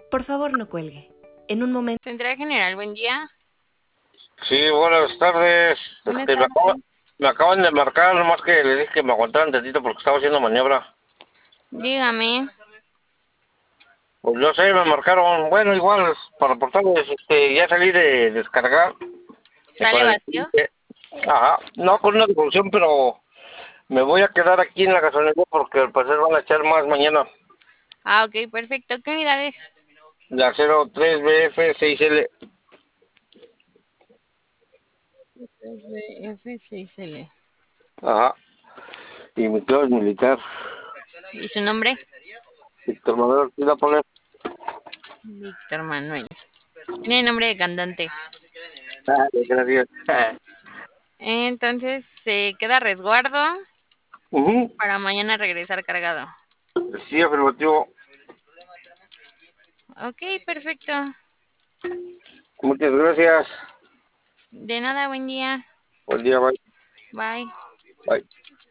Por favor, no cuelgue. En un momento. Central General, buen día. Sí, buenas tardes. Buenas Me, tardes. me acaban de marcar, nomás que le dije que me aguantaran tantito porque estaba haciendo maniobra. Dígame. Pues yo sé, me marcaron, bueno, igual, para reportarles, ya salí de descargar con ¿Sale el... vacío? Ajá, no con una devolución, pero me voy a quedar aquí en la gasolinera porque al parecer van a echar más mañana. Ah, ok, perfecto. ¿Qué unidades? La 03BF6L. F6L. Ajá, y mi clave es militar. ¿Y su nombre? Víctor Manuel Ortiz la pone. Víctor Manuel. Tiene nombre de cantante. Ah, gracias. Entonces se queda a resguardo Ujú, para mañana regresar cargado. sí, afirmativo. Ok, perfecto. Muchas gracias. De nada, buen día. Buen día, bye. Bye. Bye.